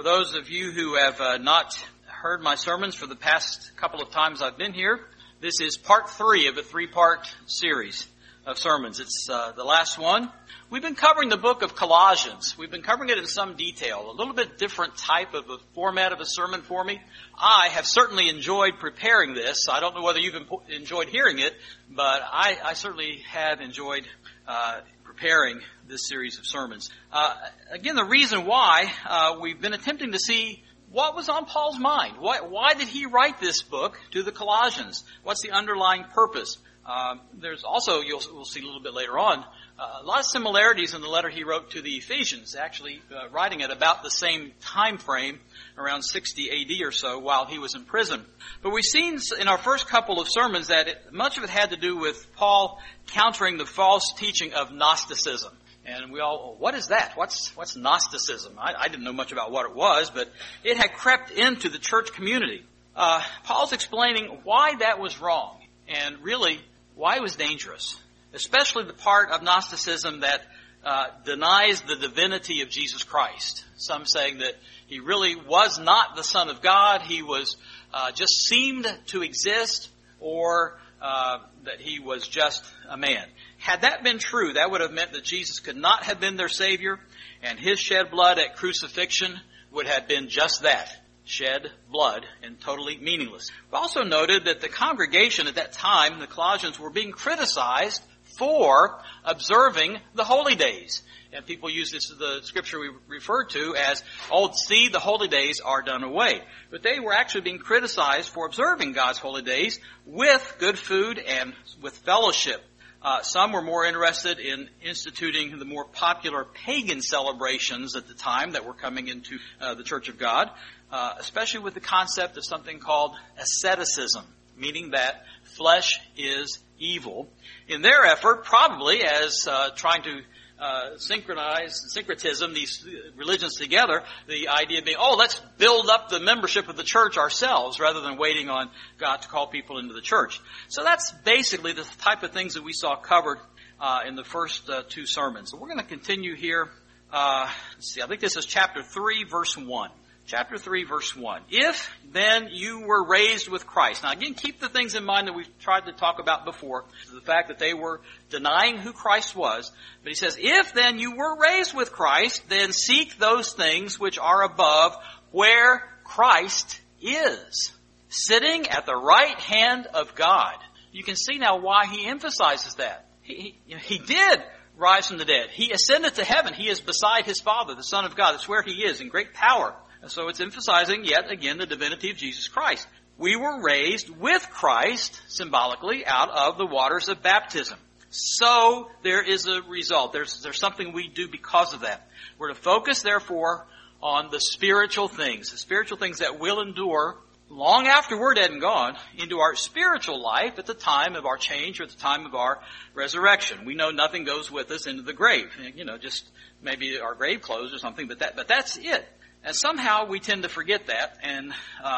those of you who have not heard my sermons for the past couple of times I've been here, this is part 3 of a 3-part series of sermons. It's the last one. We've been covering the book of Colossians. We've been covering it in some detail, a little bit different type of a format of a sermon for me. I have certainly enjoyed preparing this. I don't know whether you've enjoyed hearing it, but I certainly have enjoyed preparing this series of sermons. Again, the reason why we've been attempting to see what was on Paul's mind. Why did he write this book to the Colossians? What's the underlying purpose? There's also, we'll see a little bit later on, a lot of similarities in the letter he wrote to the Ephesians, actually writing at about the same time frame, around 60 AD or so, while he was in prison. But we've seen in our first couple of sermons that much of it had to do with Paul countering the false teaching of Gnosticism. And we all, what is that? What's Gnosticism? I didn't know much about what it was, but it had crept into the church community. Paul's explaining why that was wrong, and really why it was dangerous, especially the part of Gnosticism that denies the divinity of Jesus Christ. Some saying that he really was not the Son of God, he was just seemed to exist, or that he was just a man. Had that been true, that would have meant that Jesus could not have been their Savior, and his shed blood at crucifixion would have been just that, shed blood, and totally meaningless. We also noted that the congregation at that time, the Colossians, were being criticized for observing the holy days. And people use this as the scripture we referred to as, see, the holy days are done away. But they were actually being criticized for observing God's holy days with good food and with fellowship. Some were more interested in instituting the more popular pagan celebrations at the time that were coming into the Church of God, especially with the concept of something called asceticism, meaning that flesh is evil. In their effort, probably as trying to syncretism, these religions together, the idea being, let's build up the membership of the church ourselves rather than waiting on God to call people into the church. So that's basically the type of things that we saw covered in the first 2 sermons. So we're going to continue here. Let's see, I think this is chapter 3, verse 1. Chapter 3, verse 1. If then you were raised with Christ. Now again, keep the things in mind that we've tried to talk about before. The fact that they were denying who Christ was. But he says, if then you were raised with Christ, then seek those things which are above, where Christ is, sitting at the right hand of God. You can see now why he emphasizes that. He did rise from the dead. He ascended to heaven. He is beside his Father, the Son of God. That's where he is in great power. So it's emphasizing yet again the divinity of Jesus Christ. We were raised with Christ, symbolically, out of the waters of baptism. So there is a result. There's something we do because of that. We're to focus, therefore, on the spiritual things that will endure long after we're dead and gone into our spiritual life at the time of our change or at the time of our resurrection. We know nothing goes with us into the grave. Just maybe our grave clothes or something, but that's it. And somehow we tend to forget that, and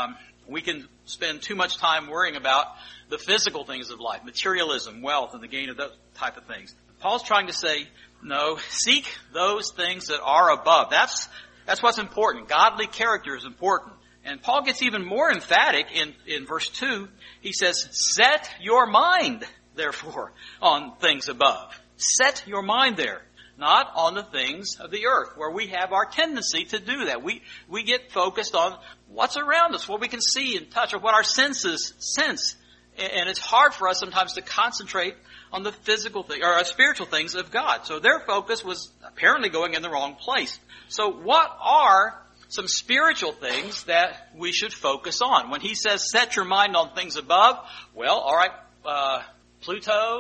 we can spend too much time worrying about the physical things of life, materialism, wealth, and the gain of those type of things. Paul's trying to say, no, seek those things that are above. That's what's important. Godly character is important. And Paul gets even more emphatic in verse 2. He says, set your mind, therefore, on things above. Set your mind there. Not on the things of the earth, where we have our tendency to do that. We get focused on what's around us, what we can see and touch, or what our senses sense. And it's hard for us sometimes to concentrate on the physical thing, or spiritual things of God. So their focus was apparently going in the wrong place. So what are some spiritual things that we should focus on? When he says, set your mind on things above, well, all right, Pluto,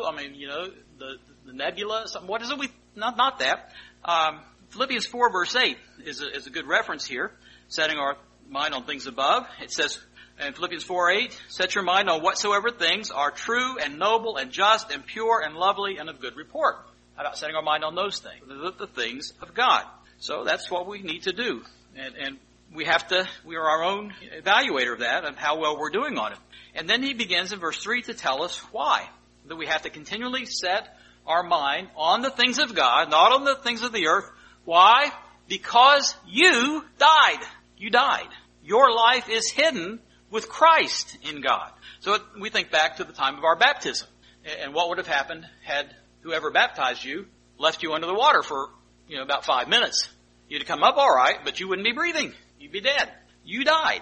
the nebula, what is it Not that. Philippians 4 verse 8 is a good reference here, setting our mind on things above. It says in Philippians 4:8, set your mind on whatsoever things are true and noble and just and pure and lovely and of good report. How about setting our mind on those things, the things of God? So that's what we need to do. And we are our own evaluator of that, of how well we're doing on it. And then he begins in verse 3 to tell us why. That we have to continually set our mind on the things of God, not on the things of the earth. Why? Because you died. You died. Your life is hidden with Christ in God. So we think back to the time of our baptism. And what would have happened had whoever baptized you left you under the water for, about 5 minutes? You'd come up all right, but you wouldn't be breathing. You'd be dead. You died.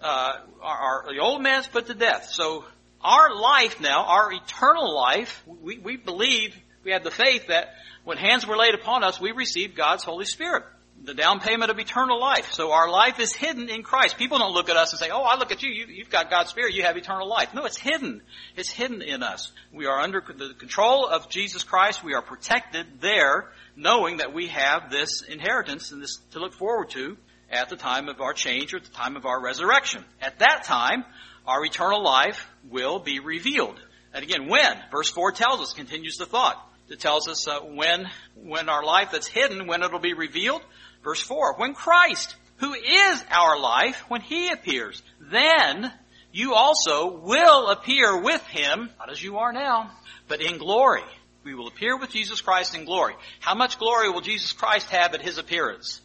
The old man's put to death. So our life now, our eternal life, we believe, we have the faith that when hands were laid upon us, we received God's Holy Spirit, the down payment of eternal life. So our life is hidden in Christ. People don't look at us and say, oh, I look at you. You've got God's Spirit. You have eternal life. No, it's hidden. It's hidden in us. We are under the control of Jesus Christ. We are protected there, knowing that we have this inheritance and this to look forward to at the time of our change or at the time of our resurrection. At that time, our eternal life will be revealed. And again, when? Verse 4 tells us, continues the thought. It tells us when our life that's hidden, when it'll be revealed. Verse 4, when Christ, who is our life, when He appears, then you also will appear with Him, not as you are now, but in glory. We will appear with Jesus Christ in glory. How much glory will Jesus Christ have at His appearance?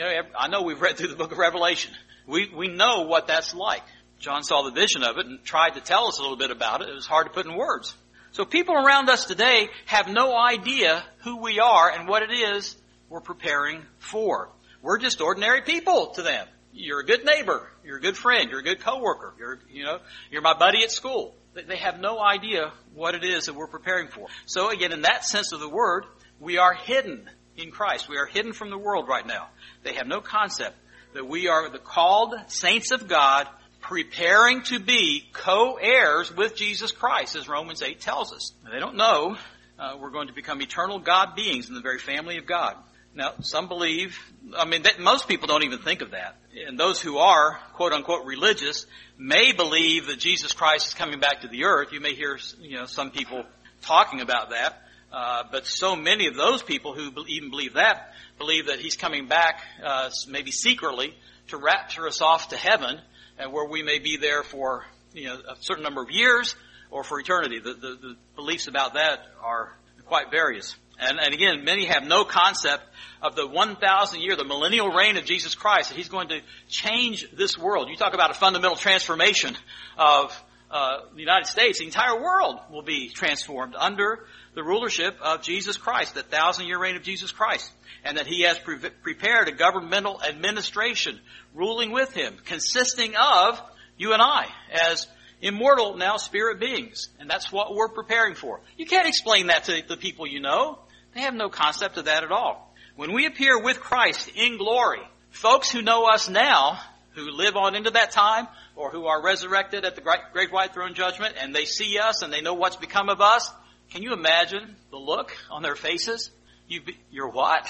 I know we've read through the book of Revelation. We know what that's like. John saw the vision of it and tried to tell us a little bit about it. It was hard to put in words. So people around us today have no idea who we are and what it is we're preparing for. We're just ordinary people to them. You're a good neighbor. You're a good friend. You're a good coworker. You're my buddy at school. They have no idea what it is that we're preparing for. So again, in that sense of the word, we are hidden in Christ. We are hidden from the world right now. They have no concept that we are the called saints of God, preparing to be co-heirs with Jesus Christ, as Romans 8 tells us. They don't know we're going to become eternal God beings in the very family of God. Now, some believe, most people don't even think of that. And those who are, quote unquote, religious may believe that Jesus Christ is coming back to the earth. You may hear, some people talking about that. But so many of those people who even believe that He's coming back, maybe secretly, to rapture us off to heaven, where we may be there for, a certain number of years or for eternity. The beliefs about that are quite various. And again, many have no concept of the 1,000 year, the millennial reign of Jesus Christ, that He's going to change this world. You talk about a fundamental transformation of the United States. The entire world will be transformed under the rulership of Jesus Christ, the 1,000-year reign of Jesus Christ. And that He has prepared a governmental administration ruling with Him, consisting of you and I as immortal now spirit beings. And that's what we're preparing for. You can't explain that to the people you know. They have no concept of that at all. When we appear with Christ in glory, folks who know us now, who live on into that time, or who are resurrected at the great white throne judgment, and they see us and they know what's become of us, can you imagine the look on their faces? You're what?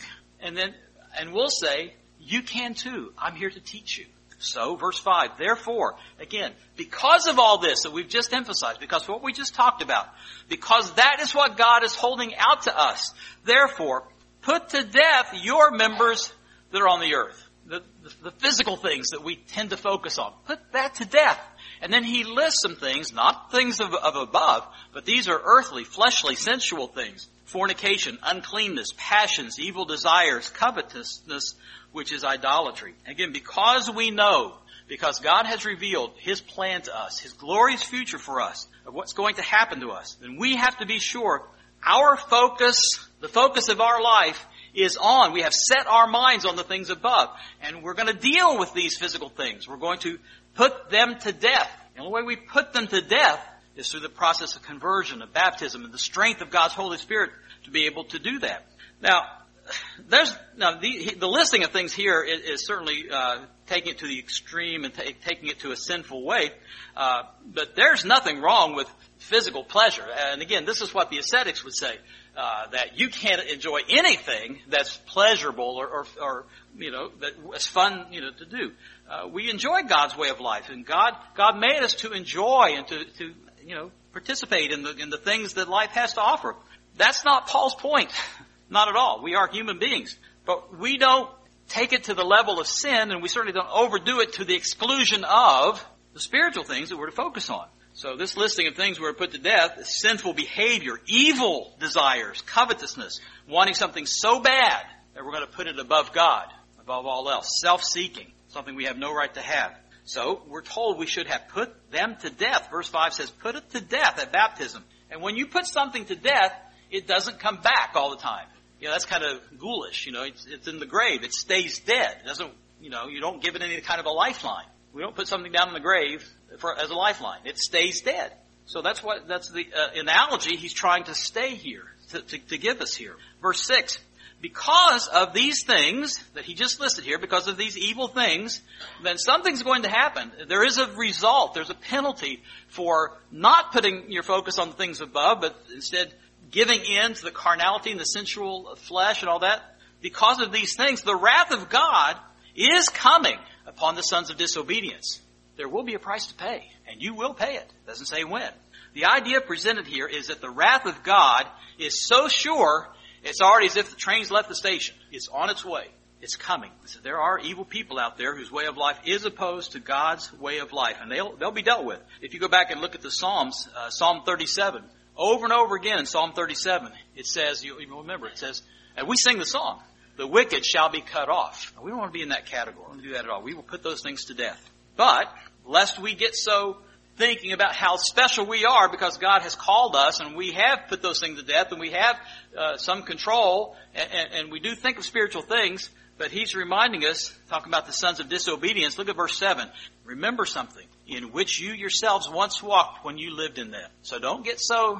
And we'll say, you can too. I'm here to teach you. So, verse 5, therefore, again, because of all this that we've just emphasized, because of what we just talked about, because that is what God is holding out to us, therefore, put to death your members that are on the earth. The physical things that we tend to focus on. Put that to death. And then he lists some things, not things of above, but these are earthly, fleshly, sensual things. Fornication, uncleanness, passions, evil desires, covetousness, which is idolatry. Again, because we know, because God has revealed His plan to us, His glorious future for us, of what's going to happen to us, then we have to be sure our focus, the focus of our life, is on. We have set our minds on the things above. And we're going to deal with these physical things. We're going to put them to death. The only way we put them to death is through the process of conversion, of baptism, and the strength of God's Holy Spirit to be able to do that. Now, the listing of things here is certainly taking it to the extreme and taking it to a sinful way. But there's nothing wrong with physical pleasure. And again, this is what the ascetics would say. That you can't enjoy anything that's pleasurable or that's fun, to do. We enjoy God's way of life, and God made us to enjoy and to participate in the things that life has to offer. That's not Paul's point. Not at all. We are human beings, but we don't take it to the level of sin, and we certainly don't overdo it to the exclusion of the spiritual things that we're to focus on. So this listing of things we're to put to death is sinful behavior, evil desires, covetousness, wanting something so bad that we're going to put it above God, above all else, self-seeking. something we have no right to have. So we're told we should have put them to death. Verse 5 says, put it to death at baptism. And when you put something to death, it doesn't come back all the time. That's kind of ghoulish. It's in the grave. It stays dead. It doesn't, you don't give it any kind of a lifeline. We don't put something down in the grave as a lifeline. It stays dead. So that's the analogy he's trying to stay here, to give us here. Verse 6, because of these things that he just listed here, because of these evil things, then something's going to happen. There is a result. There's a penalty for not putting your focus on the things above, but instead giving in to the carnality and the sensual flesh and all that. Because of these things, the wrath of God is coming upon the sons of disobedience. There will be a price to pay, and you will pay it. It doesn't say when. The idea presented here is that the wrath of God is so sure, it's already as if the train's left the station. It's on its way. It's coming. So there are evil people out there whose way of life is opposed to God's way of life, and they'll be dealt with. If you go back and look at the Psalms, Psalm 37, over and over again in Psalm 37, it says, you remember, it says, and we sing the song, the wicked shall be cut off. We don't want to be in that category. We don't want to do that at all. We will put those things to death. But, lest we get so thinking about how special we are because God has called us and we have put those things to death and we have some control and we do think of spiritual things, but he's reminding us, talking about the sons of disobedience. Look at verse 7. Remember something in which you yourselves once walked when you lived in them. So don't get so,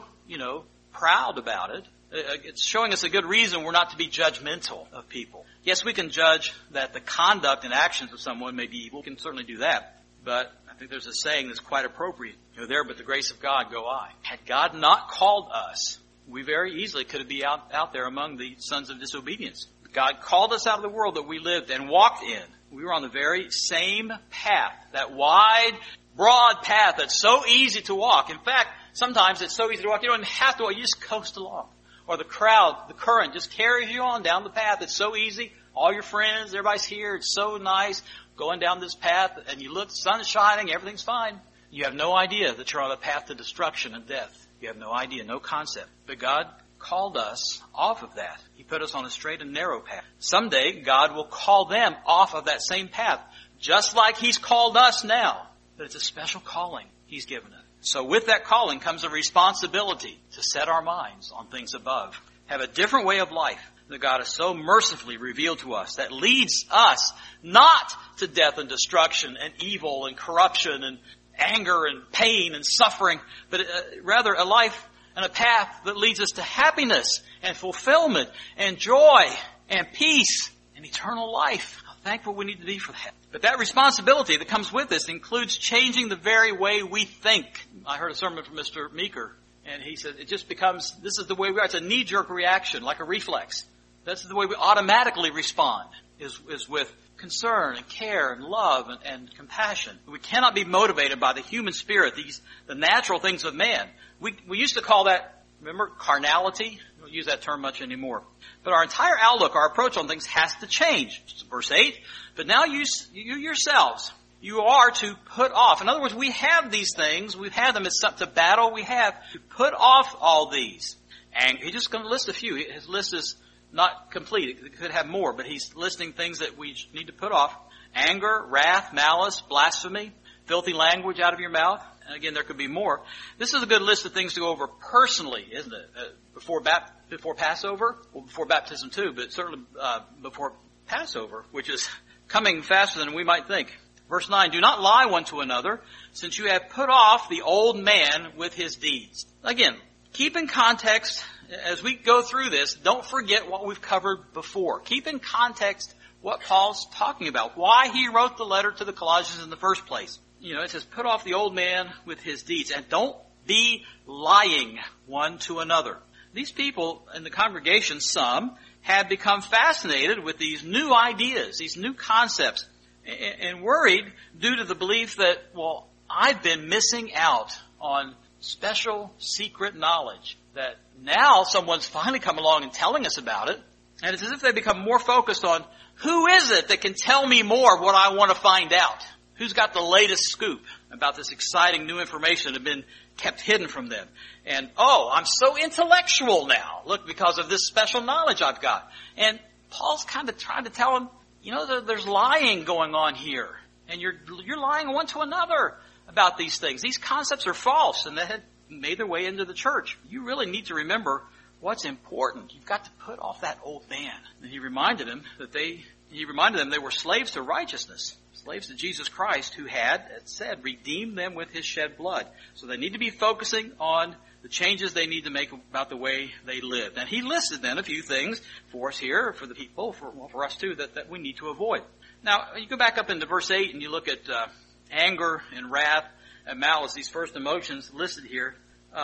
proud about it. It's showing us a good reason we're not to be judgmental of people. Yes, we can judge that the conduct and actions of someone may be evil. We can certainly do that. But I think there's a saying that's quite appropriate. There, but the grace of God go I. Had God not called us, we very easily could be out there among the sons of disobedience. God called us out of the world that we lived and walked in. We were on the very same path, that wide, broad path that's so easy to walk. In fact, sometimes it's so easy to walk, you don't even have to walk, you just coast along. Or the crowd, the current just carries you on down the path. It's so easy. All your friends, everybody's here. It's so nice going down this path. And you look, the sun's shining, everything's fine. You have no idea that you're on a path to destruction and death. You have no idea, no concept. But God called us off of that. He put us on a straight and narrow path. Someday, God will call them off of that same path, just like He's called us now. But it's a special calling He's given us. So with that calling comes a responsibility to set our minds on things above. Have a different way of life that God has so mercifully revealed to us that leads us not to death and destruction and evil and corruption and anger and pain and suffering, but rather a life and a path that leads us to happiness and fulfillment and joy and peace and eternal life. How thankful we need to be for that. But that responsibility that comes with this includes changing the very way we think. I heard a sermon from Mr. Meeker, and he said it just becomes, this is the way we are. It's a knee-jerk reaction, like a reflex. That's the way we automatically respond, is with concern and care and love and compassion. We cannot be motivated by the human spirit, the natural things of man. We used to call that, remember, carnality. We don't use that term much anymore. But our entire outlook, our approach on things has to change. Verse 8, but now you yourselves, you are to put off. In other words, we have these things. We've had them. It's a battle we have to put off all these. And he's just going to list a few. His list is not complete. It could have more, but he's listing things that we need to put off. Anger, wrath, malice, blasphemy, filthy language out of your mouth. And again, there could be more. This is a good list of things to go over personally, isn't it? Before Passover, well, before baptism too, but certainly before Passover, which is coming faster than we might think. Verse 9, do not lie one to another, since you have put off the old man with his deeds. Again, keep in context, as we go through this, don't forget what we've covered before. Keep in context what Paul's talking about, why he wrote the letter to the Colossians in the first place. It says, put off the old man with his deeds, and don't be lying one to another. These people in the congregation, some, have become fascinated with these new ideas, these new concepts, and worried due to the belief that, well, I've been missing out on special secret knowledge, that now someone's finally come along and telling us about it, and it's as if they become more focused on who is it that can tell me more of what I want to find out? Who's got the latest scoop about this exciting new information that had been kept hidden from them? And, I'm so intellectual now. Look, because of this special knowledge I've got. And Paul's kind of trying to tell them, there's lying going on here. And you're lying one to another about these things. These concepts are false, and they had made their way into the church. You really need to remember what's important. You've got to put off that old man. And he reminded them they were slaves to righteousness, slaves to Jesus Christ, who had, it said, redeemed them with his shed blood. So they need to be focusing on the changes they need to make about the way they live. And he listed then a few things for us here, for the people, for us too, that we need to avoid. Now, you go back up into verse 8 and you look at anger and wrath and malice, these first emotions listed here.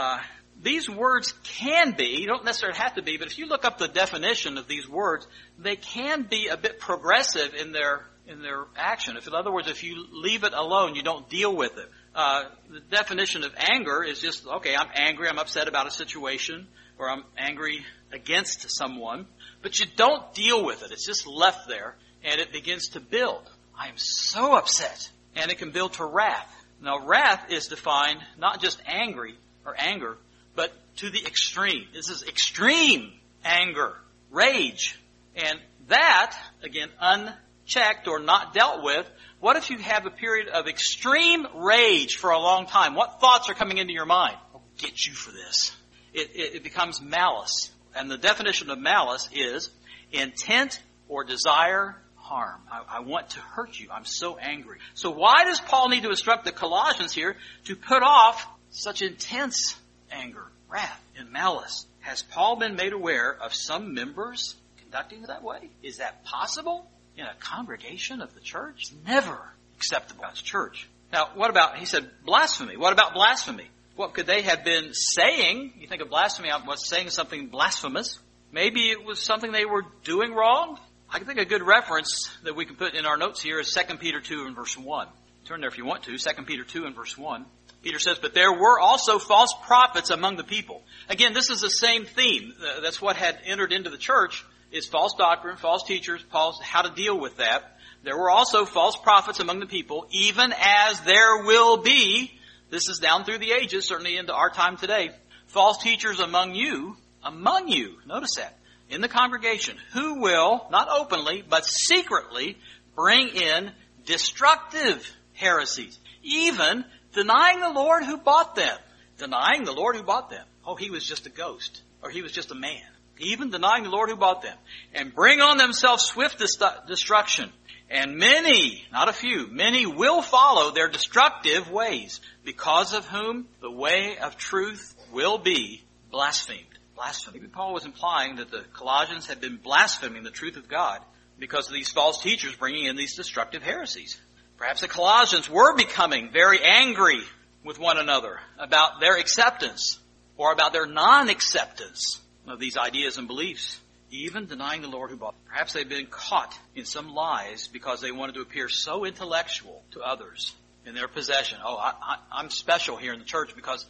These words can be, you don't necessarily have to be, but if you look up the definition of these words, they can be a bit progressive in their action. In other words, if you leave it alone, you don't deal with it. The definition of anger is just, okay, I'm angry, I'm upset about a situation, or I'm angry against someone, but you don't deal with it. It's just left there, and it begins to build. I am so upset, and it can build to wrath. Now, wrath is defined not just anger, but to the extreme. This is extreme anger, rage. And that, again, unchecked or not dealt with, what if you have a period of extreme rage for a long time? What thoughts are coming into your mind? I'll get you for this. It becomes malice. And the definition of malice is intent or desire harm. I want to hurt you. I'm so angry. So why does Paul need to instruct the Colossians here to put off such intense anger, wrath, and malice? Has Paul been made aware of some members conducting that way? Is that possible in a congregation of the church? It's never acceptable as church. Now, what about, he said, blasphemy. What about blasphemy? What could they have been saying? You think of blasphemy, I was saying something blasphemous. Maybe it was something they were doing wrong. I think a good reference that we can put in our notes here is 2 Peter 2 and verse 1. Turn there if you want to, 2 Peter 2 and verse 1. Peter says, but there were also false prophets among the people. Again, this is the same theme. That's what had entered into the church, is false doctrine, false teachers, how to deal with that. There were also false prophets among the people, even as there will be, this is down through the ages, certainly into our time today, false teachers among you, notice that, in the congregation, who will, not openly, but secretly, bring in destructive heresies, even denying the Lord who bought them. Denying the Lord who bought them. Oh, he was just a ghost, or he was just a man. Even denying the Lord who bought them. And bring on themselves swift destruction. And many, not a few, many will follow their destructive ways, because of whom the way of truth will be blasphemed. Blasphemy. Paul was implying that the Colossians had been blaspheming the truth of God because of these false teachers bringing in these destructive heresies. Perhaps the Colossians were becoming very angry with one another about their acceptance or about their non-acceptance of these ideas and beliefs, even denying the Lord who bought them. Perhaps they'd been caught in some lies because they wanted to appear so intellectual to others in their possession. Oh, I'm special here in the church because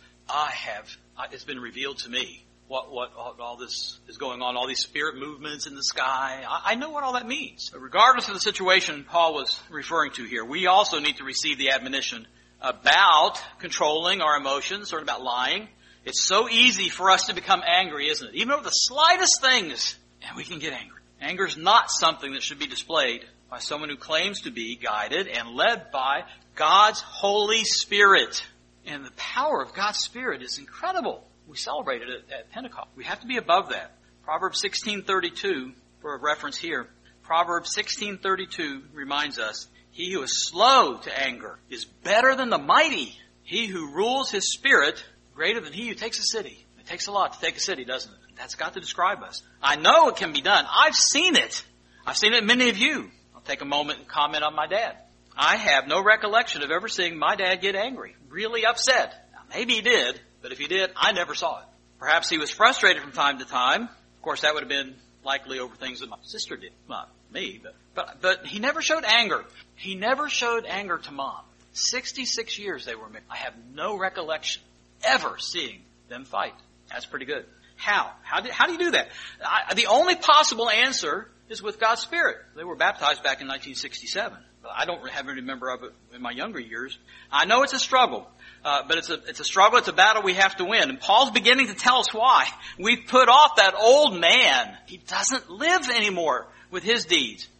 it's been revealed to me what all this is going on, all these spirit movements in the sky. I know what all that means. But regardless of the situation Paul was referring to here, we also need to receive the admonition about controlling our emotions, or about lying. It's so easy for us to become angry, isn't it? Even over the slightest things, and we can get angry. Anger is not something that should be displayed by someone who claims to be guided and led by God's Holy Spirit. And the power of God's Spirit is incredible. We celebrated it at Pentecost. We have to be above that. Proverbs 16:32, for a reference here. Proverbs 16:32 reminds us, he who is slow to anger is better than the mighty. He who rules his spirit, greater than he who takes a city. It takes a lot to take a city, doesn't it? That's got to describe us. I know it can be done. I've seen it. I've seen it in many of you. I'll take a moment and comment on my dad. I have no recollection of ever seeing my dad get angry, really upset. Now, maybe he did. But if he did, I never saw it. Perhaps he was frustrated from time to time. Of course, that would have been likely over things that my sister did. Not me, but he never showed anger. He never showed anger to Mom. 66 years they were married. I have no recollection ever seeing them fight. That's pretty good. How? How do you do that? The only possible answer is with God's Spirit. They were baptized back in 1967. I don't have any memory of it in my younger years. I know it's a struggle. But it's a struggle, it's a battle we have to win. And Paul's beginning to tell us why. We've put off that old man. He doesn't live anymore with his deeds.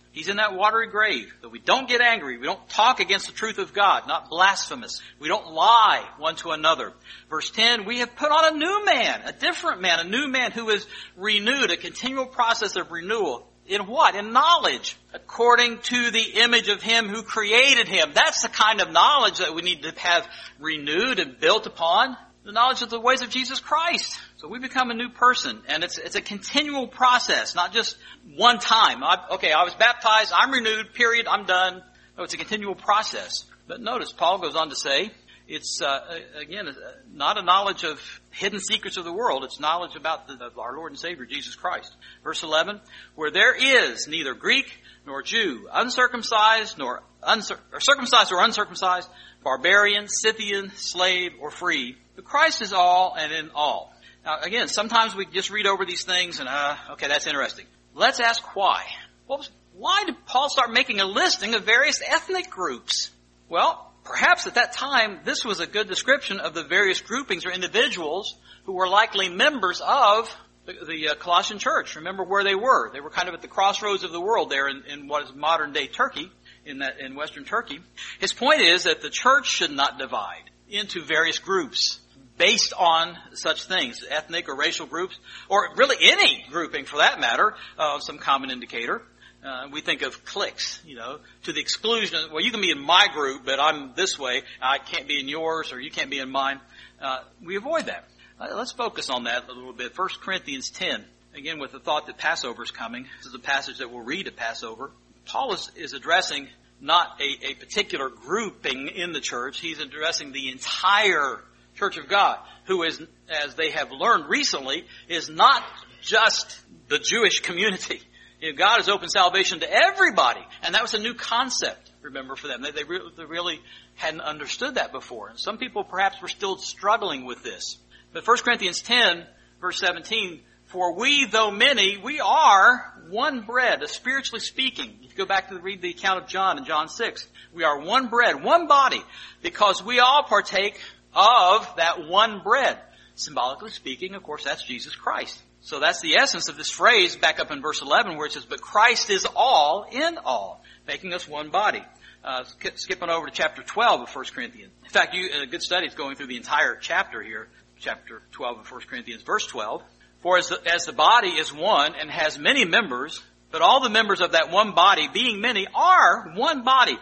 He's in that watery grave. That we don't get angry. We don't talk against the truth of God, not blasphemous. We don't lie one to another. Verse 10, we have put on a new man, a different man, a new man who is renewed, a continual process of renewal. In what? In knowledge, according to the image of Him who created him. That's the kind of knowledge that we need to have renewed and built upon. The knowledge of the ways of Jesus Christ. So we become a new person, and it's a continual process, not just one time. I was baptized, I'm renewed, period, I'm done. No, it's a continual process. But notice, Paul goes on to say, it's, again, not a knowledge of hidden secrets of the world. It's knowledge about our Lord and Savior, Jesus Christ. Verse 11, where there is neither Greek nor Jew, circumcised or uncircumcised, barbarian, Scythian, slave, or free. But Christ is all and in all. Now, again, sometimes we just read over these things and, that's interesting. Let's ask why. Why did Paul start making a listing of various ethnic groups? Well, perhaps at that time, this was a good description of the various groupings or individuals who were likely members of the Colossian church. Remember where they were. They were kind of at the crossroads of the world there in what is modern-day Turkey, in Western Turkey. His point is that the church should not divide into various groups based on such things, ethnic or racial groups, or really any grouping for that matter, some common indicator. We think of cliques, to the exclusion of, well, you can be in my group, but I'm this way. I can't be in yours, or you can't be in mine. We avoid that. Let's focus on that a little bit. 1 Corinthians 10, again with the thought that Passover is coming. This is a passage that we'll read at Passover. Paul is addressing not a particular grouping in the church. He's addressing the entire church of God, who is, as they have learned recently, is not just the Jewish community. God has opened salvation to everybody. And that was a new concept, remember, for them. They really hadn't understood that before. And some people perhaps were still struggling with this. But 1 Corinthians 10, verse 17, for we, though many, we are one bread, spiritually speaking. If you go back to read the account of John in John 6, we are one bread, one body, because we all partake of that one bread. Symbolically speaking, of course, that's Jesus Christ. So that's the essence of this phrase back up in verse 11 where it says, but Christ is all in all, making us one body. Skipping over to chapter 12 of 1 Corinthians. In fact, a good study is going through the entire chapter here, chapter 12 of 1 Corinthians, verse 12. For as the body is one and has many members, but all the members of that one body, being many, are one body,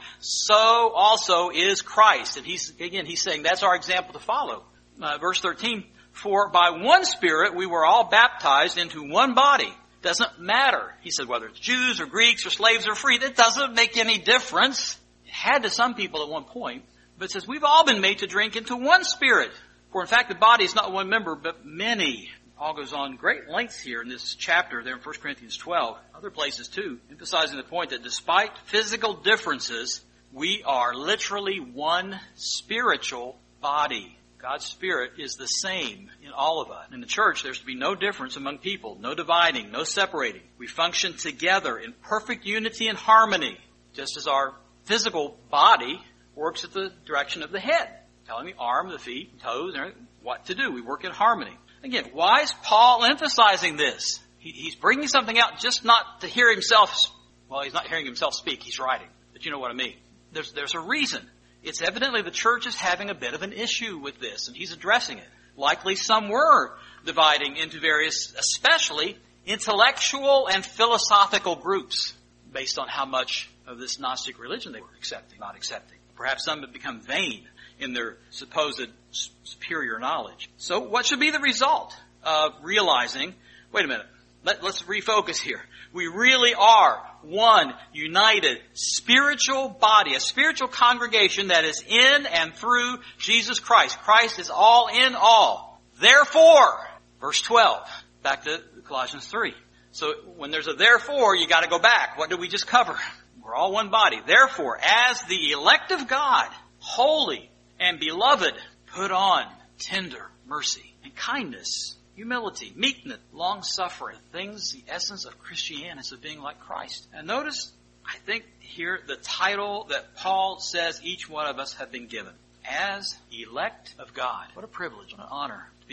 so also is Christ. And he's saying that's our example to follow. Verse 13, for by one Spirit we were all baptized into one body. Doesn't matter, he said, whether it's Jews or Greeks or slaves or free. That doesn't make any difference. It had to some people at one point. But it says we've all been made to drink into one Spirit. For in fact the body is not one member, but many. Paul goes on great lengths here in this chapter there in 1 Corinthians 12, other places too, emphasizing the point that despite physical differences, we are literally one spiritual body. God's Spirit is the same in all of us. In the church, there's to be no difference among people, no dividing, no separating. We function together in perfect unity and harmony, just as our physical body works at the direction of the head, telling the arm, the feet, toes, and everything, what to do. We work in harmony. Again, why is Paul emphasizing this? He's bringing something out just not to hear himself. Well, he's not hearing himself speak. He's writing. But you know what I mean. There's a reason. It's evidently the church is having a bit of an issue with this, and he's addressing it. Likely some were dividing into various, especially intellectual and philosophical groups based on how much of this Gnostic religion they were accepting, not accepting. Perhaps some have become vain in their supposed superior knowledge. So what should be the result of realizing, wait a minute, let's refocus here. We really are one united spiritual body, a spiritual congregation that is in and through Jesus Christ. Christ is all in all. Therefore, verse 12, back to Colossians 3. So when there's a therefore, you got to go back. What did we just cover? We're all one body. Therefore, as the elect of God, holy and beloved, put on tender mercy and kindness, humility, meekness, long-suffering, things, the essence of Christianity is of being like Christ. And notice, I think here, the title that Paul says each one of us have been given. As elect of God. What a privilege, what an honor to be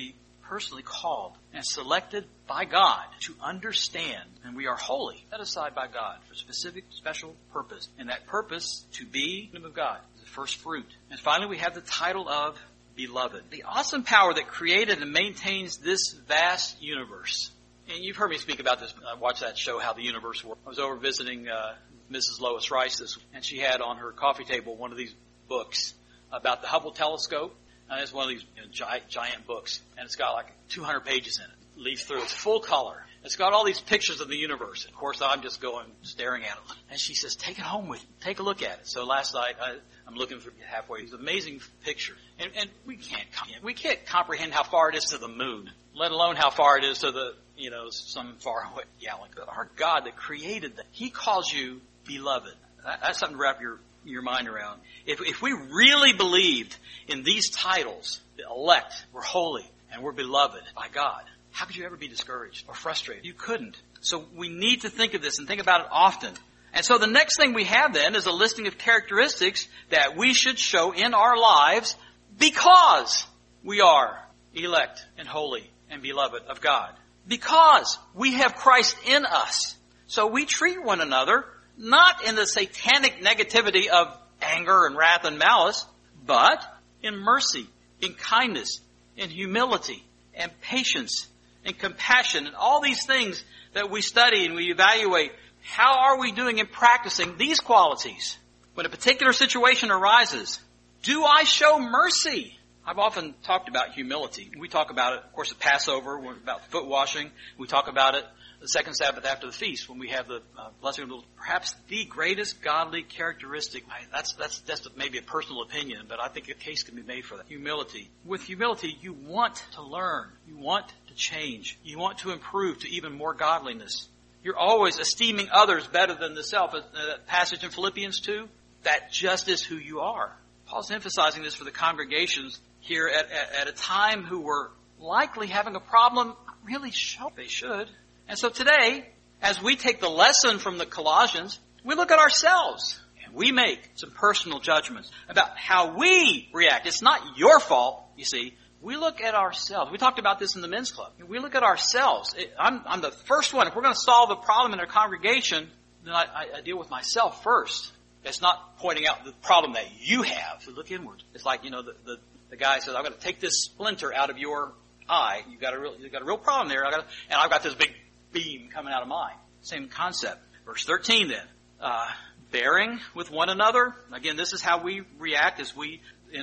personally called and selected by God to understand, and we are holy, set aside by God for a specific, special purpose. And that purpose, to be the kingdom of God, is the first fruit. And finally, we have the title of beloved. The awesome power that created and maintains this vast universe. And you've heard me speak about this. I watched that show, How the Universe Works. I was over visiting Mrs. Lois Rice, and she had on her coffee table one of these books about the Hubble telescope. And it's one of these giant books, and it's got like 200 pages in it. Leaves through. It's full color. It's got all these pictures of the universe. Of course, I'm just going staring at it. And she says, "Take it home with you. Take a look at it." So last night, I'm looking through halfway. It's an amazing picture, and we can't comprehend how far it is to the moon, let alone how far it is to the some faraway galaxy. But our God that created that, He calls you beloved. That's something to wrap your mind around. If we really believed in these titles, the elect, we're holy, and we're beloved by God, how could you ever be discouraged or frustrated? You couldn't. So we need to think of this and think about it often. And so the next thing we have then is a listing of characteristics that we should show in our lives because we are elect and holy and beloved of God. Because we have Christ in us. So we treat one another not in the satanic negativity of anger and wrath and malice, but in mercy, in kindness, in humility, and patience, and compassion, and all these things that we study and we evaluate. How are we doing in practicing these qualities? When a particular situation arises, do I show mercy? I've often talked about humility. We talk about it, of course, at Passover, about foot washing. We talk about it the second Sabbath after the feast when we have the blessing of the Lord. Perhaps the greatest godly characteristic. That's maybe a personal opinion, but I think a case can be made for that. Humility. With humility, you want to learn. You want to change. You want to improve to even more godliness. You're always esteeming others better than the self. That passage in Philippians 2, that just is who you are. Paul's emphasizing this for the congregations here at a time who were likely having a problem. Really they should. And so today, as we take the lesson from the Colossians, we look at ourselves and we make some personal judgments about how we react. It's not your fault, you see. We look at ourselves. We talked about this in the men's club. We look at ourselves. I'm the first one. If we're going to solve a problem in a congregation, then I deal with myself first. It's not pointing out the problem that you have. So look inward. It's like, the guy says, "I'm going to take this splinter out of your eye. You've got a real problem there. And I've got this big beam coming out of mine." Same concept. Verse 13 then. Bearing with one another. Again, this is how we react as we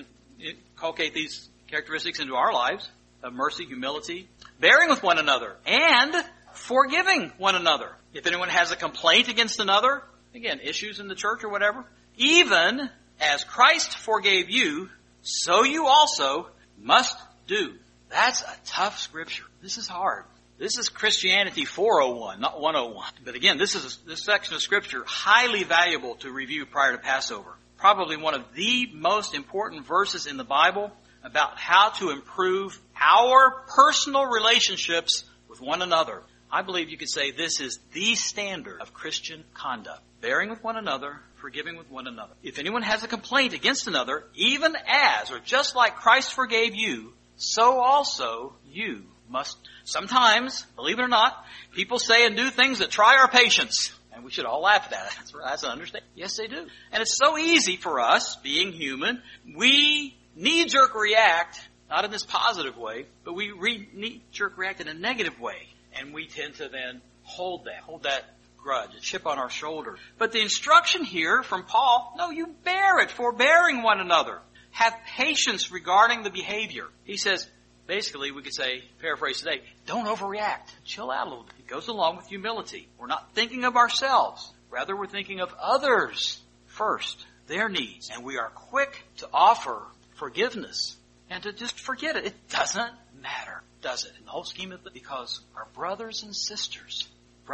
inculcate these characteristics into our lives of mercy, humility, bearing with one another, and forgiving one another. If anyone has a complaint against another, again, issues in the church or whatever, even as Christ forgave you, so you also must do. That's a tough scripture. This is hard. This is Christianity 401, not 101. But again, this section of scripture highly valuable to review prior to Passover. Probably one of the most important verses in the Bible about how to improve our personal relationships with one another. I believe you could say this is the standard of Christian conduct. Bearing with one another, forgiving with one another. If anyone has a complaint against another, even as, or just like Christ forgave you, so also you must. Sometimes, believe it or not, people say and do things that try our patience. And we should all laugh at that. That's an understatement. Yes, they do. And it's so easy for us, being human, we knee-jerk react, not in this positive way, but we knee-jerk react in a negative way. And we tend to then hold that grudge, a chip on our shoulder. But the instruction here from Paul, no, you bear it, forbearing one another. Have patience regarding the behavior. He says, basically, we could say, paraphrase today, don't overreact. Chill out a little bit. It goes along with humility. We're not thinking of ourselves. Rather, we're thinking of others first, their needs. And we are quick to offer forgiveness and to just forget it. It doesn't matter, does it? In the whole scheme of it, because our brothers and sisters,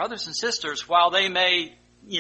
while they may,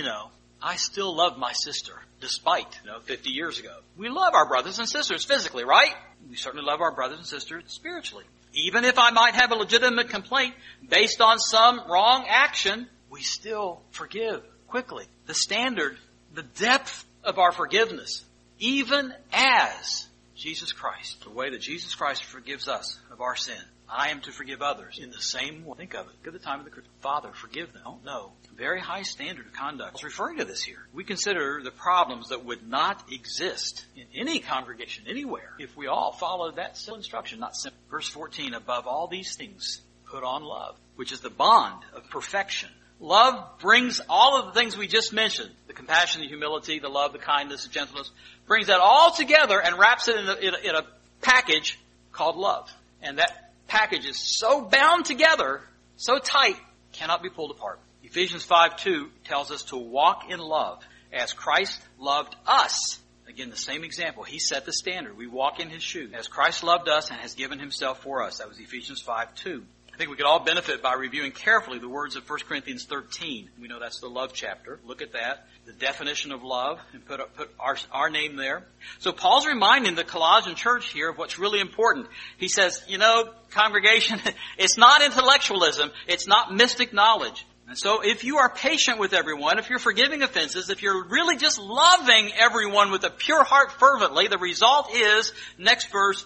I still love my sister, despite, 50 years ago. We love our brothers and sisters physically, right? We certainly love our brothers and sisters spiritually. Even if I might have a legitimate complaint based on some wrong action, we still forgive quickly. The standard, the depth of our forgiveness, even as Jesus Christ, the way that Jesus Christ forgives us of our sin. I am to forgive others in the same way. Think of it. Look at the time of the Christian. Father, forgive them. Don't know. Very high standard of conduct. I was referring to this here. We consider the problems that would not exist in any congregation anywhere if we all followed that simple instruction, not simple. Verse 14, above all these things, put on love, which is the bond of perfection. Love brings all of the things we just mentioned, the compassion, the humility, the love, the kindness, the gentleness, brings that all together and wraps it in a package called love. And that package is so bound together, so tight, cannot be pulled apart. Ephesians 5:2 tells us to walk in love as Christ loved us. Again, the same example. He set the standard. We walk in His shoes. As Christ loved us and has given Himself for us. That was Ephesians 5:2. I think we could all benefit by reviewing carefully the words of 1 Corinthians 13. We know that's the love chapter. Look at that. The definition of love, and put our name there. So Paul's reminding the Colossian church here of what's really important. He says, congregation, it's not intellectualism. It's not mystic knowledge. And so if you are patient with everyone, if you're forgiving offenses, if you're really just loving everyone with a pure heart fervently, the result is, next verse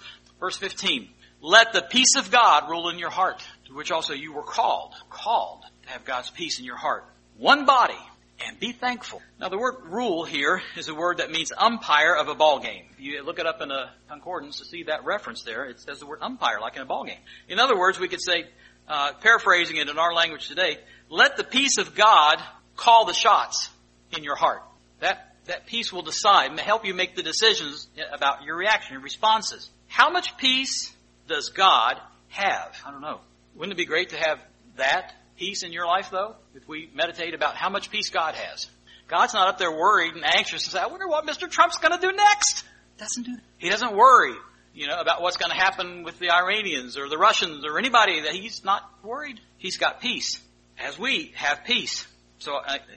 15, let the peace of God rule in your heart, to which also you were called to have God's peace in your heart. One body, and be thankful. Now the word rule here is a word that means umpire of a ball game. If you look it up in a concordance to see that reference there, it says the word umpire, like in a ball game. In other words, we could say, paraphrasing it in our language today, let the peace of God call the shots in your heart. That peace will decide and help you make the decisions about your reaction, your responses. How much peace does God have? I don't know. Wouldn't it be great to have that peace in your life, though, if we meditate about how much peace God has? God's not up there worried and anxious and say, I wonder what Mr. Trump's going to do next. Doesn't do that. He doesn't worry, about what's going to happen with the Iranians or the Russians or anybody. That He's not worried. He's got peace, as we have peace. So,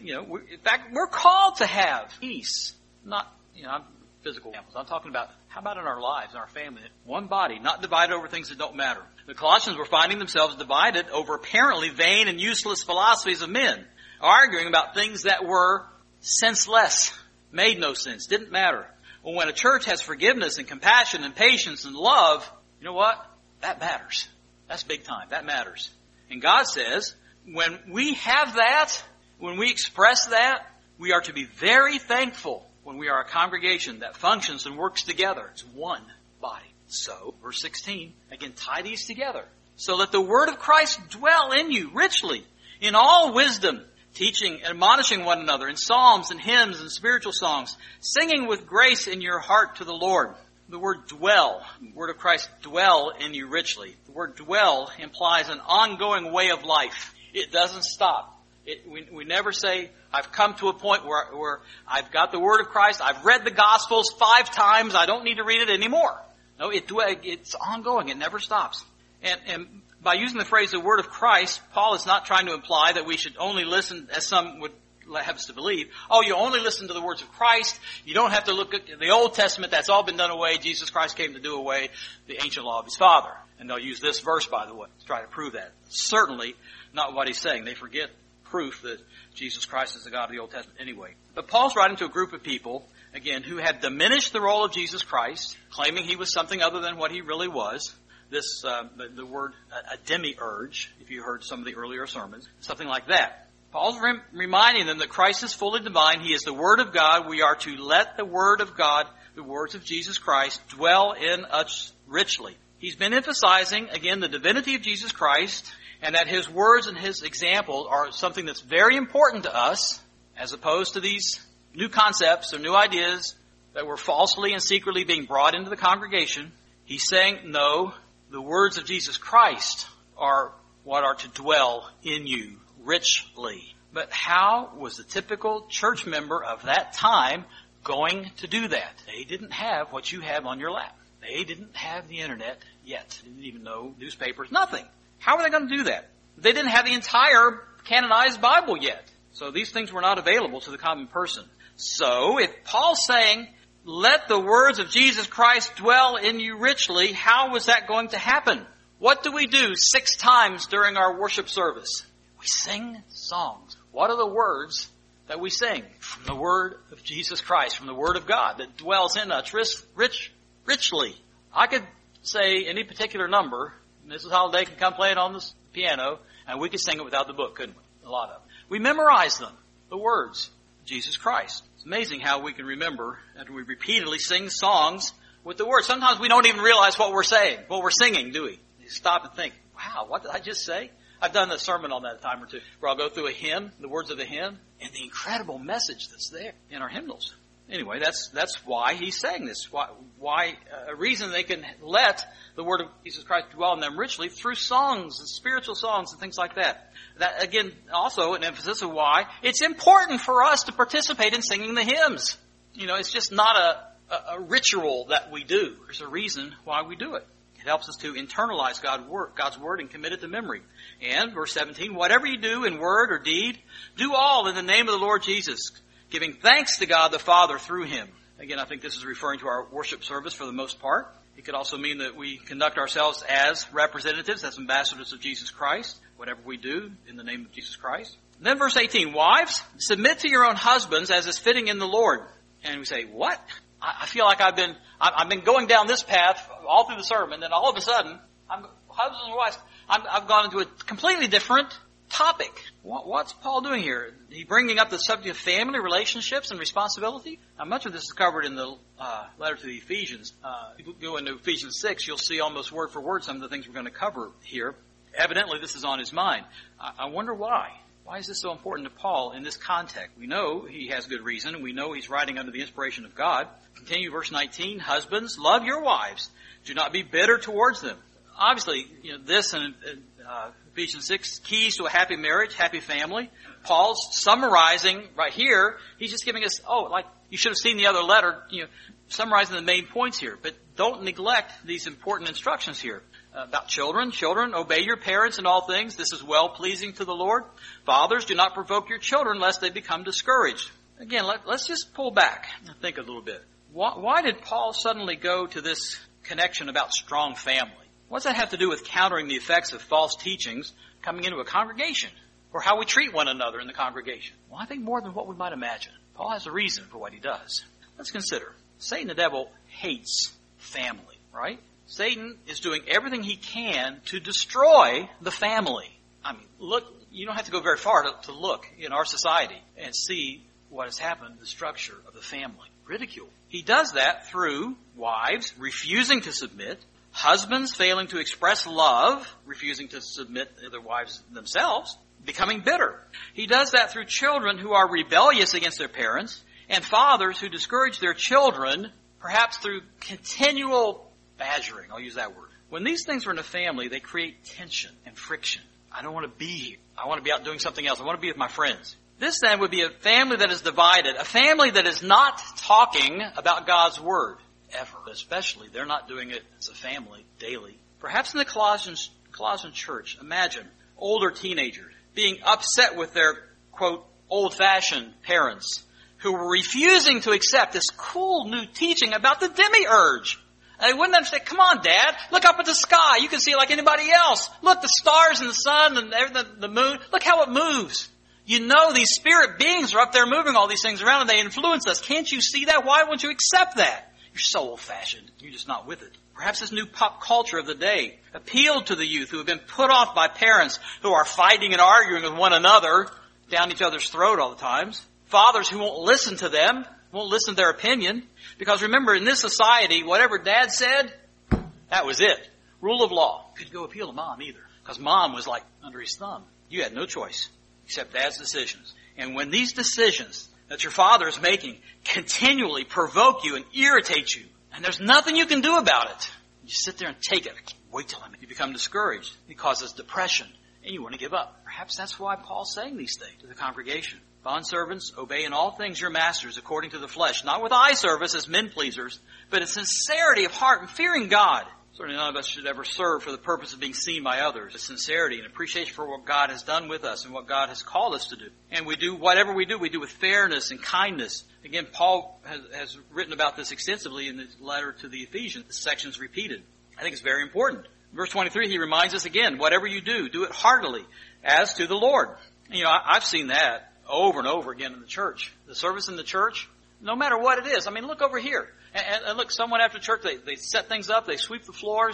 in fact, we're called to have peace. Not, physical examples. I'm talking about, how about in our lives, in our family? One body, not divided over things that don't matter. The Colossians were finding themselves divided over apparently vain and useless philosophies of men, arguing about things that were senseless, made no sense, didn't matter. Well, when a church has forgiveness and compassion and patience and love, you know what? That matters. That's big time. That matters. And God says, when we have that, when we express that, we are to be very thankful when we are a congregation that functions and works together. It's one body. So, verse 16, again, tie these together. So let the word of Christ dwell in you richly, in all wisdom, teaching and admonishing one another in psalms and hymns and spiritual songs, singing with grace in your heart to the Lord. The word dwell, the word of Christ dwell in you richly. The word dwell implies an ongoing way of life. It doesn't stop. We never say, I've come to a point where I've got the word of Christ, I've read the Gospels 5 times, I don't need to read it anymore. No, it's ongoing, it never stops. And by using the phrase the word of Christ, Paul is not trying to imply that we should only listen, as some would have us to believe, you only listen to the words of Christ, you don't have to look at the Old Testament, that's all been done away, Jesus Christ came to do away the ancient law of His Father. And they'll use this verse, by the way, to try to prove that. Certainly not what he's saying. They forget proof that Jesus Christ is the God of the Old Testament anyway. But Paul's writing to a group of people, again, who had diminished the role of Jesus Christ, claiming He was something other than what He really was. This, the word a demiurge, if you heard some of the earlier sermons, something like that. Paul's reminding them that Christ is fully divine. He is the Word of God. We are to let the Word of God, the words of Jesus Christ, dwell in us richly. He's been emphasizing, again, the divinity of Jesus Christ, and that His words and His examples are something that's very important to us, as opposed to these new concepts or new ideas that were falsely and secretly being brought into the congregation. He's saying, no, the words of Jesus Christ are what are to dwell in you richly. But how was the typical church member of that time going to do that? They didn't have what you have on your lap. They didn't have the internet yet. They didn't even know newspapers, nothing. How were they going to do that? They didn't have the entire canonized Bible yet. So these things were not available to the common person. So if Paul's saying, let the words of Jesus Christ dwell in you richly, how was that going to happen? What do we do 6 times during our worship service? We sing songs. What are the words that we sing? From the word of Jesus Christ, from the word of God that dwells in us richly. I could say any particular number Mrs. Holliday could come play it on the piano, and we could sing it without the book, couldn't we? A lot of them. We memorize them, the words, Jesus Christ. It's amazing how we can remember after we repeatedly sing songs with the words. Sometimes we don't even realize what we're saying, what we're singing, do we? You stop and think, wow, what did I just say? I've done a sermon on that a time or two, where I'll go through a hymn, the words of a hymn, and the incredible message that's there in our hymnals. Anyway, that's why he's saying this. Why a reason they can let the word of Jesus Christ dwell in them richly through songs and spiritual songs and things like that. That, again, also an emphasis of why it's important for us to participate in singing the hymns. You know, it's just not a ritual that we do. There's a reason why we do it. It helps us to internalize God's word and commit it to memory. And, verse 17, whatever you do in word or deed, do all in the name of the Lord Jesus, giving thanks to God the Father through Him. Again, I think this is referring to our worship service for the most part. It could also mean that we conduct ourselves as representatives, as ambassadors of Jesus Christ, whatever we do in the name of Jesus Christ. And then verse 18, wives, submit to your own husbands as is fitting in the Lord. And we say, what? I feel like I've been going down this path all through the sermon, then all of a sudden, husbands and wives, I've gone into a completely different topic. What's Paul doing here? He bringing up the subject of family relationships and responsibility? Now, much of this is covered in the letter to the Ephesians. If you go into Ephesians 6, you'll see almost word for word some of the things we're going to cover here. Evidently, this is on his mind. I wonder why. Why is this so important to Paul in this context? We know he has good reason. We know he's writing under the inspiration of God. Continue verse 19. Husbands, love your wives. Do not be bitter towards them. Obviously, this and Ephesians 6, keys to a happy marriage, happy family. Paul's summarizing right here. He's just giving us, you should have seen the other letter, summarizing the main points here. But don't neglect these important instructions here. About children. Children, obey your parents in all things. This is well-pleasing to the Lord. Fathers, do not provoke your children lest they become discouraged. Again, let's just pull back and think a little bit. Why did Paul suddenly go to this connection about strong family? What does that have to do with countering the effects of false teachings coming into a congregation? Or how we treat one another in the congregation? Well, I think more than what we might imagine. Paul has a reason for what he does. Let's consider. Satan, the devil, hates family, right? Satan is doing everything he can to destroy the family. I mean, look, you don't have to go very far to look in our society and see what has happened to the structure of the family. Ridicule. He does that through wives refusing to submit, husbands failing to express love, refusing to submit to their wives themselves, becoming bitter. He does that through children who are rebellious against their parents, and fathers who discourage their children, perhaps through continual badgering. I'll use that word. When these things are in a family, they create tension and friction. I don't want to be here. I want to be out doing something else. I want to be with my friends. This then would be a family that is divided, a family that is not talking about God's Word, ever. Especially, they're not doing it as a family daily. Perhaps in the Colossian church, imagine older teenagers being upset with their, quote, old-fashioned parents who were refusing to accept this cool new teaching about the demiurge. They wouldn't understand. Come on, Dad. Look up at the sky. You can see it like anybody else. Look, the stars and the sun and the moon. Look how it moves. You know these spirit beings are up there moving all these things around and they influence us. Can't you see that? Why won't you accept that? You're so old-fashioned. You're just not with it. Perhaps this new pop culture of the day appealed to the youth who have been put off by parents who are fighting and arguing with one another down each other's throat all the times. Fathers who won't listen to them, won't listen to their opinion. Because remember, in this society, whatever Dad said, that was it. Rule of law. Couldn't go appeal to Mom either. Because Mom was like under his thumb. You had no choice except Dad's decisions. And when these decisions that your father is making continually provoke you and irritate you, and there's nothing you can do about it, you sit there and take it. Wait till you become discouraged. It causes depression, and you want to give up. Perhaps that's why Paul's saying these things to the congregation. Bondservants, obey in all things your masters according to the flesh, not with eye service as men pleasers, but in sincerity of heart and fearing God. Certainly none of us should ever serve for the purpose of being seen by others. With sincerity and appreciation for what God has done with us and what God has called us to do. And we do whatever we do with fairness and kindness. Again, Paul has written about this extensively in the letter to the Ephesians. This section's repeated. I think it's very important. Verse 23, he reminds us again, whatever you do it heartily as to the Lord. I've seen that over and over again in the church. The service in the church, no matter what it is. I mean, look over here. And look, someone after church, they set things up, they sweep the floors, they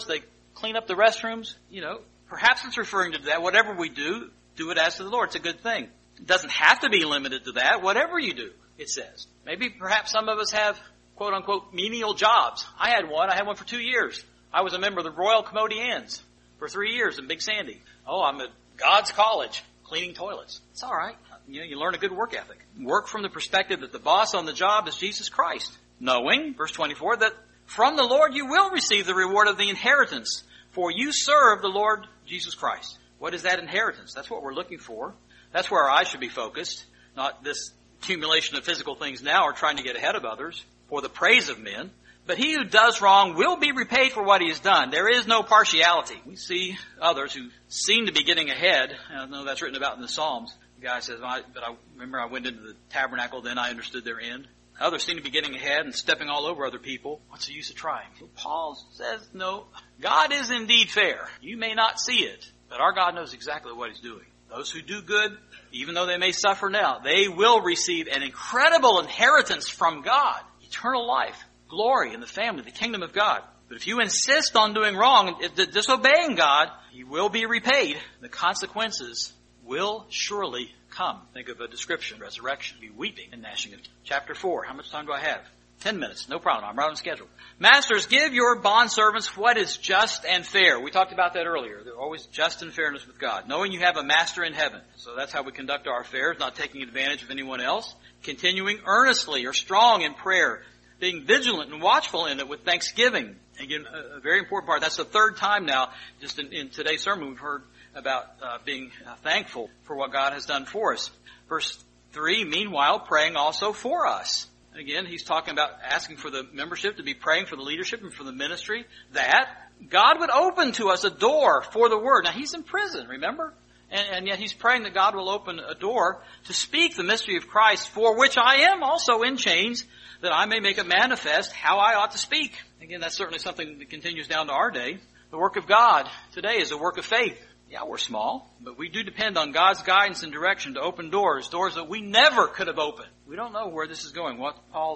clean up the restrooms, perhaps it's referring to that. Whatever we do it as to the Lord. It's a good thing. It doesn't have to be limited to that. Whatever you do, it says. Maybe perhaps some of us have, quote unquote, menial jobs. I had one for 2 years. I was a member of the Royal Commodians for 3 years in Big Sandy. Oh, I'm at God's College cleaning toilets. It's all right. You learn a good work ethic. Work from the perspective that the boss on the job is Jesus Christ. Knowing, verse 24, that from the Lord you will receive the reward of the inheritance, for you serve the Lord Jesus Christ. What is that inheritance? That's what we're looking for. That's where our eyes should be focused, not this accumulation of physical things now or trying to get ahead of others for the praise of men. But he who does wrong will be repaid for what he has done. There is no partiality. We see others who seem to be getting ahead. I know that's written about in the Psalms. The guy says, but I remember I went into the tabernacle, then I understood their end. Others seem to be getting ahead and stepping all over other people. What's the use of trying? So Paul says, no, God is indeed fair. You may not see it, but our God knows exactly what he's doing. Those who do good, even though they may suffer now, they will receive an incredible inheritance from God. Eternal life, glory in the family, the kingdom of God. But if you insist on doing wrong, disobeying God, you will be repaid. The consequences will surely come. Think of a description, resurrection, be weeping and gnashing of teeth. Chapter 4, how much time do I have? 10 minutes, no problem, I'm right on schedule. Masters, give your bondservants what is just and fair. We talked about that earlier. They're always just in fairness with God. Knowing you have a master in heaven. So that's how we conduct our affairs, not taking advantage of anyone else. Continuing earnestly or strong in prayer. Being vigilant and watchful in it with thanksgiving. Again, a very important part. That's the third time now, just in today's sermon, we've heard about being thankful for what God has done for us. Verse 3, meanwhile, praying also for us. Again, he's talking about asking for the membership to be praying for the leadership and for the ministry, that God would open to us a door for the word. Now, he's in prison, remember? And yet he's praying that God will open a door to speak the mystery of Christ, for which I am also in chains, that I may make it manifest how I ought to speak. Again, that's certainly something that continues down to our day. The work of God today is a work of faith. Yeah, we're small, but we do depend on God's guidance and direction to open doors that we never could have opened. We don't know where this is going, what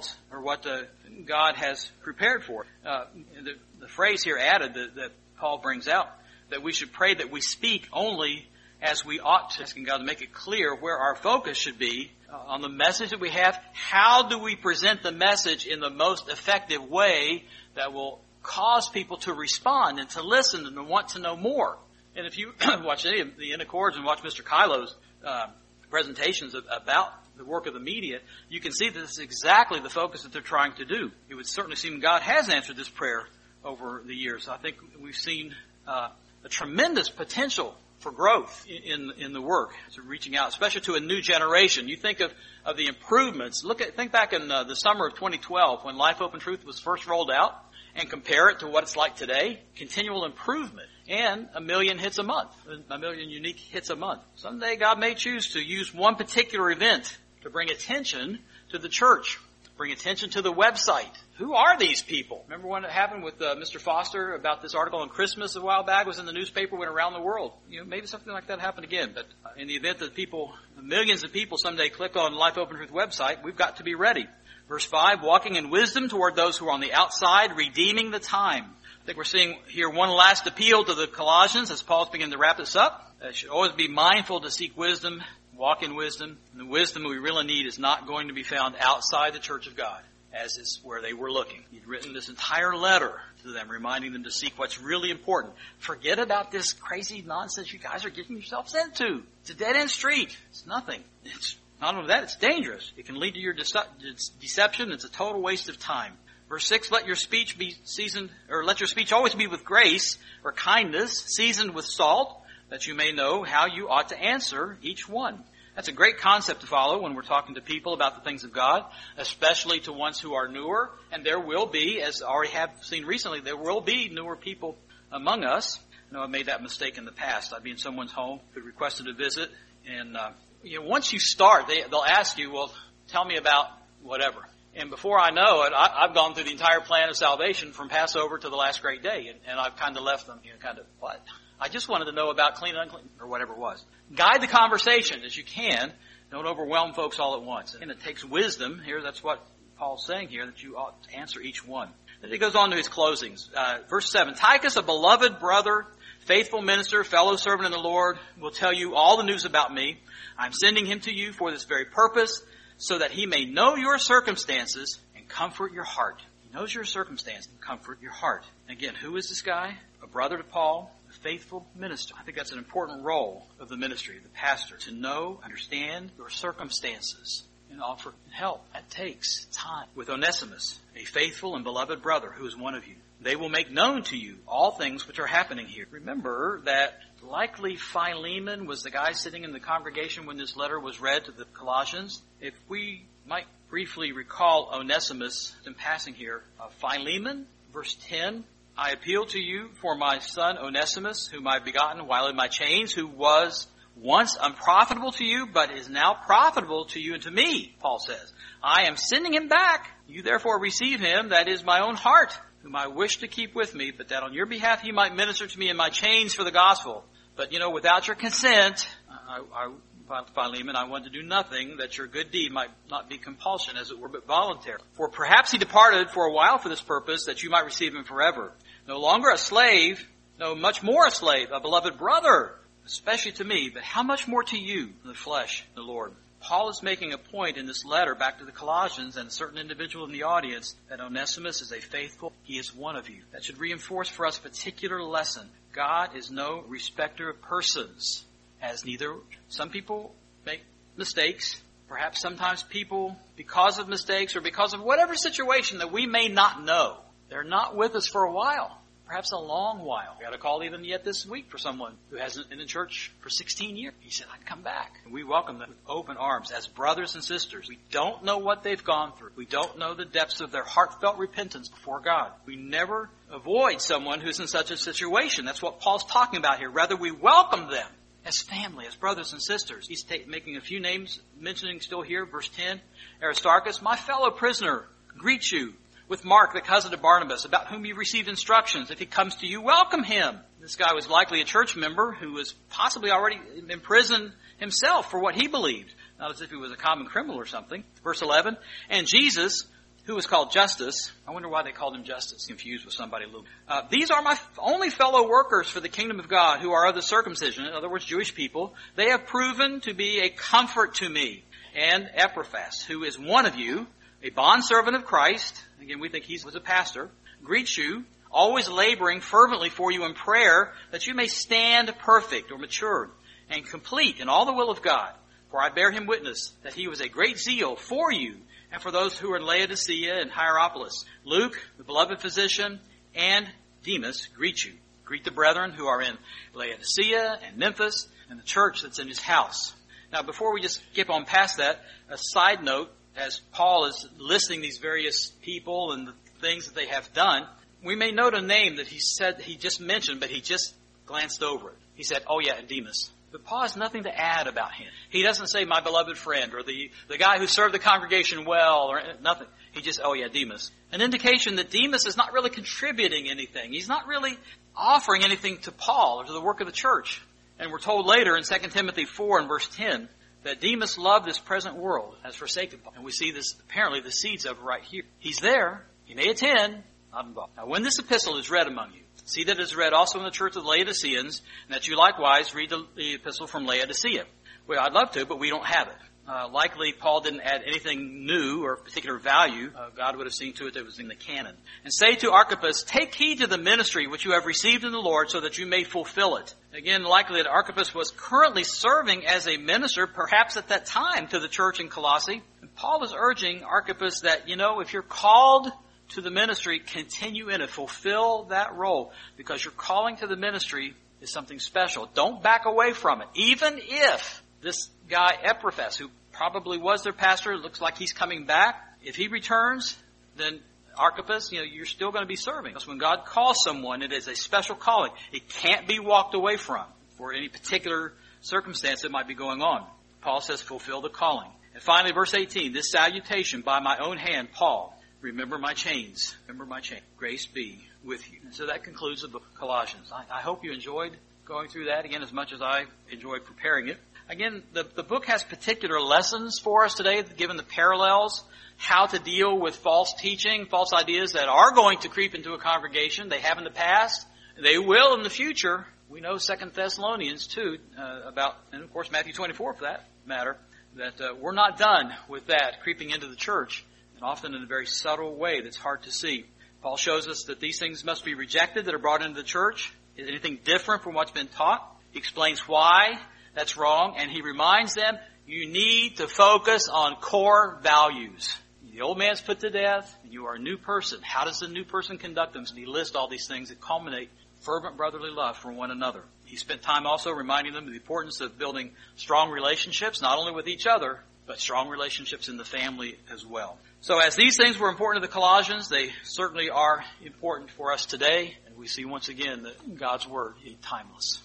God has prepared for. The phrase here added that Paul brings out, that we should pray that we speak only as we ought to, asking God to make it clear where our focus should be on the message that we have. How do we present the message in the most effective way that will cause people to respond and to listen and to want to know more? And if you watch any of the In Accords and watch Mr. Kylo's presentations about the work of the media, you can see that this is exactly the focus that they're trying to do. It would certainly seem God has answered this prayer over the years. I think we've seen a tremendous potential for growth in the work, so reaching out, especially to a new generation. You think of the improvements. Think back in the summer of 2012 when Life Open Truth was first rolled out, and compare it to what it's like today. Continual improvement. And 1 million hits a month. 1 million unique hits a month. Someday God may choose to use one particular event to bring attention to the church. Bring attention to the website. Who are these people? Remember when it happened with Mr. Foster about this article on Christmas a while back? It was in the newspaper, went around the world. Maybe something like that happened again. But in the event that millions of people someday click on Life Open Truth website, we've got to be ready. Verse 5, walking in wisdom toward those who are on the outside, redeeming the time. I think we're seeing here one last appeal to the Colossians as Paul's beginning to wrap this up. Should always be mindful to seek wisdom, walk in wisdom. And the wisdom we really need is not going to be found outside the church of God, as is where they were looking. He'd written this entire letter to them, reminding them to seek what's really important. Forget about this crazy nonsense you guys are getting yourselves into. It's a dead-end street. It's nothing. It's not only that, it's dangerous. It can lead to your deception. It's a total waste of time. Verse 6, let your speech always be with grace or kindness, seasoned with salt, that you may know how you ought to answer each one. That's a great concept to follow when we're talking to people about the things of God, especially to ones who are newer. And there will be, as I already have seen recently, there will be newer people among us. I know I've made that mistake in the past. I'd be in someone's home who requested a visit, and once you start, they'll ask you, well, tell me about whatever. And before I know it, I've gone through the entire plan of salvation from Passover to the last great day. And I've kind of left them, what? I just wanted to know about clean and unclean, or whatever it was. Guide the conversation as you can. Don't overwhelm folks all at once. And it takes wisdom. Here, that's what Paul's saying here, that you ought to answer each one. Then he goes on to his closings. Verse 7, Tychus, a beloved brother, faithful minister, fellow servant in the Lord, will tell you all the news about me. I'm sending him to you for this very purpose, so that he may know your circumstances and comfort your heart. He knows your circumstances and comfort your heart. Again, who is this guy? A brother to Paul, a faithful minister. I think that's an important role of the ministry, the pastor, to know, understand your circumstances and offer help. That takes time. With Onesimus, a faithful and beloved brother who is one of you, they will make known to you all things which are happening here. Remember that likely Philemon was the guy sitting in the congregation when this letter was read to the Colossians. If we might briefly recall Onesimus in passing here, Philemon, verse 10, I appeal to you for my son Onesimus, whom I begotten while in my chains, who was once unprofitable to you, but is now profitable to you and to me, Paul says. I am sending him back. You therefore receive him, that is my own heart, whom I wish to keep with me, but that on your behalf he might minister to me in my chains for the gospel. But, without your consent, Philemon, I want to do nothing, that your good deed might not be compulsion, as it were, but voluntary. For perhaps he departed for a while for this purpose, that you might receive him forever. No longer a slave, no, much more a slave, a beloved brother, especially to me, but how much more to you, the flesh, the Lord. Paul is making a point in this letter back to the Colossians and a certain individual in the audience that Onesimus is a faithful, he is one of you. That should reinforce for us a particular lesson. God is no respecter of persons, as neither some people make mistakes. Perhaps sometimes people, because of mistakes or because of whatever situation that we may not know, they're not with us for a while. Perhaps a long while. We got a call even yet this week for someone who hasn't been in church for 16 years. He said, I'd come back. And we welcome them with open arms as brothers and sisters. We don't know what they've gone through. We don't know the depths of their heartfelt repentance before God. We never avoid someone who's in such a situation. That's what Paul's talking about here. Rather, we welcome them as family, as brothers and sisters. He's making a few names, mentioning still here, verse 10. Aristarchus, my fellow prisoner, greets you. With Mark, the cousin of Barnabas, about whom you received instructions. If he comes to you, welcome him. This guy was likely a church member who was possibly already in prison himself for what he believed. Not as if he was a common criminal or something. Verse 11, and Jesus, who was called Justus. I wonder why they called him Justus, confused with somebody a little. These are my only fellow workers for the kingdom of God who are of the circumcision, in other words, Jewish people. They have proven to be a comfort to me. And Epaphras, who is one of you, a bondservant of Christ, again, we think he was a pastor, greets you, always laboring fervently for you in prayer, that you may stand perfect or mature and complete in all the will of God. For I bear him witness that he was a great zeal for you and for those who are in Laodicea and Hierapolis. Luke, the beloved physician, and Demas greet you. Greet the brethren who are in Laodicea and Memphis and the church that's in his house. Now, before we just skip on past that, a side note, as Paul is listing these various people and the things that they have done, we may note a name that he just mentioned, but he just glanced over it. He said, oh yeah, Demas. But Paul has nothing to add about him. He doesn't say my beloved friend or the guy who served the congregation well or nothing. He just, oh yeah, Demas. An indication that Demas is not really contributing anything. He's not really offering anything to Paul or to the work of the church. And we're told later in 2 Timothy 4 and verse 10, that Demas loved this present world, has forsaken Paul. And we see this, apparently, the seeds of it right here. He's there. He may attend, not involved. Now, when this epistle is read among you, see that it is read also in the church of the Laodiceans, and that you likewise read the epistle from Laodicea. Well, I'd love to, but we don't have it. Likely, Paul didn't add anything new or particular value. God would have seen to it that it was in the canon. And say to Archippus, take heed to the ministry which you have received in the Lord, so that you may fulfill it. Again, likely that Archippus was currently serving as a minister, perhaps at that time, to the church in Colossae. And Paul is urging Archippus that, if you're called to the ministry, continue in it. Fulfill that role, because your calling to the ministry is something special. Don't back away from it. Even if this guy Epaphras, who probably was their pastor, it looks like he's coming back. If he returns, then Archippus, you're still going to be serving. Because when God calls someone, it is a special calling. It can't be walked away from for any particular circumstance that might be going on. Paul says, fulfill the calling. And finally, verse 18, this salutation by my own hand, Paul, remember my chains. Remember my chains. Grace be with you. And so that concludes the book of Colossians. I hope you enjoyed going through that again as much as I enjoyed preparing it. Again, the book has particular lessons for us today, given the parallels, how to deal with false teaching, false ideas that are going to creep into a congregation. They have in the past. They will in the future. We know 2 Thessalonians 2 about, and of course Matthew 24 for that matter, that we're not done with that creeping into the church, and often in a very subtle way that's hard to see. Paul shows us that these things must be rejected that are brought into the church. Is anything different from what's been taught? He explains why that's wrong, and he reminds them, you need to focus on core values. The old man's put to death, and you are a new person. How does the new person conduct themselves? And he lists all these things that culminate fervent brotherly love for one another. He spent time also reminding them of the importance of building strong relationships, not only with each other, but strong relationships in the family as well. So as these things were important to the Colossians, they certainly are important for us today. And we see once again that God's Word is timeless.